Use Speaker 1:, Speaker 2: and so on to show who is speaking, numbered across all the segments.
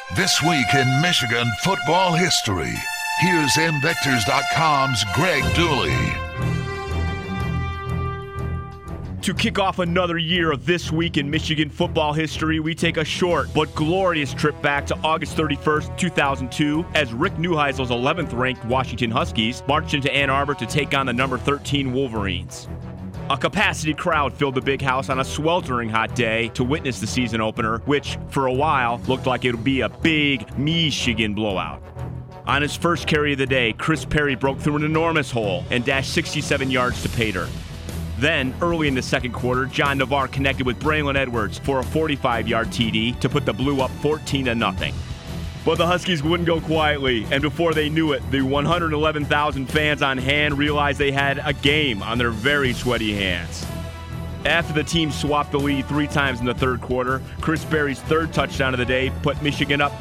Speaker 1: This week in Michigan football history, here's MVectors.com's Greg Dooley.
Speaker 2: To kick off another year of This Week in Michigan football history, we take a short but glorious trip back to August 31st, 2002, as Rick Neuheisel's 11th-ranked Washington Huskies marched into Ann Arbor to take on the number 13 Wolverines. A capacity crowd filled the big house on a sweltering hot day to witness the season opener, which, for a while, looked like it would be a big Michigan blowout. On his first carry of the day, Chris Perry broke through an enormous hole and dashed 67 yards to pay dirt. Then, early in the second quarter, John Navarre connected with Braylon Edwards for a 45-yard TD to put the Blue up 14-0. But the Huskies wouldn't go quietly, and before they knew it, the 111,000 fans on hand realized they had a game on their very sweaty hands. After the team swapped the lead 3 times in the third quarter, Chris Berry's third touchdown of the day put Michigan up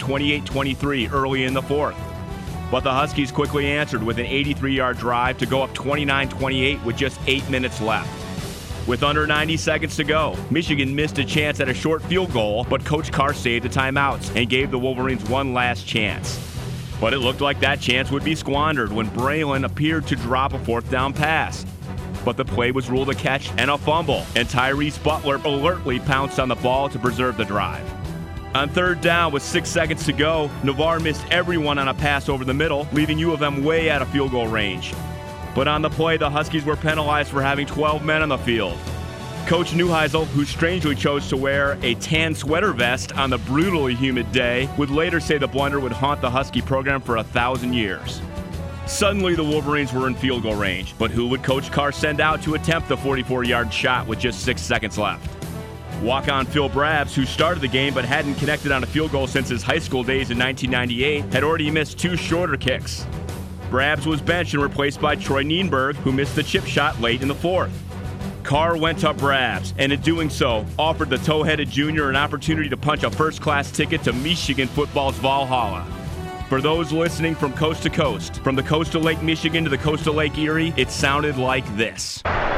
Speaker 2: 28-23 early in the fourth. But the Huskies quickly answered with an 83-yard drive to go up 29-28 with just 8 minutes left. With under 90 seconds to go, Michigan missed a chance at a short field goal, but Coach Carr saved the timeouts and gave the Wolverines one last chance. But it looked like that chance would be squandered when Braylon appeared to drop a fourth down pass. But the play was ruled a catch and a fumble, and Tyrese Butler alertly pounced on the ball to preserve the drive. On third down with 6 seconds to go, Navarre missed everyone on a pass over the middle, leaving U of M way out of field goal range. But on the play, the Huskies were penalized for having 12 men on the field. Coach Neuheisel, who strangely chose to wear a tan sweater vest on the brutally humid day, would later say the blunder would haunt the Husky program for 1,000 years. Suddenly, the Wolverines were in field goal range, but who would Coach Carr send out to attempt the 44-yard shot with just 6 seconds left? Walk-on Phil Brabs, who started the game but hadn't connected on a field goal since his high school days in 1998, had already missed 2 shorter kicks. Brabs was benched and replaced by Troy Nienberg, who missed the chip shot late in the fourth. Carr went to Brabs, and in doing so, offered the toe-headed junior an opportunity to punch a first-class ticket to Michigan football's Valhalla. For those listening from coast to coast, from the coast of Lake Michigan to the coast of Lake Erie, it sounded like this.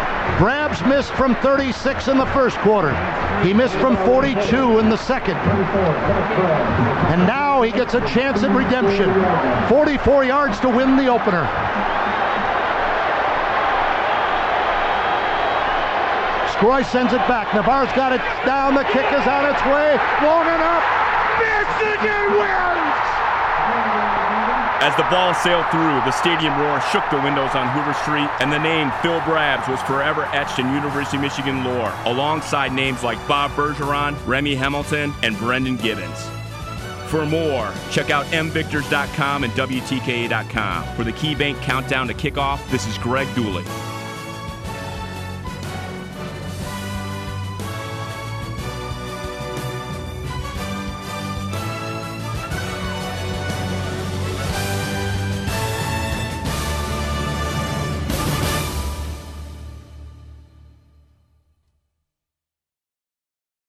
Speaker 3: Brabs missed from 36 in the first quarter. He missed from 42 in the second. And now he gets a chance at redemption. 44 yards to win the opener. Scroy sends it back. Navarre's got it down. The kick is on its way. Long enough. Michigan wins!
Speaker 2: As the ball sailed through, the stadium roar shook the windows on Hoover Street, and the name Phil Brabs was forever etched in University of Michigan lore, alongside names like Bob Bergeron, Remy Hamilton, and Brendan Gibbons. For more, check out MVictors.com and WTKA.com. For the KeyBank Countdown to Kickoff, this is Greg Dooley.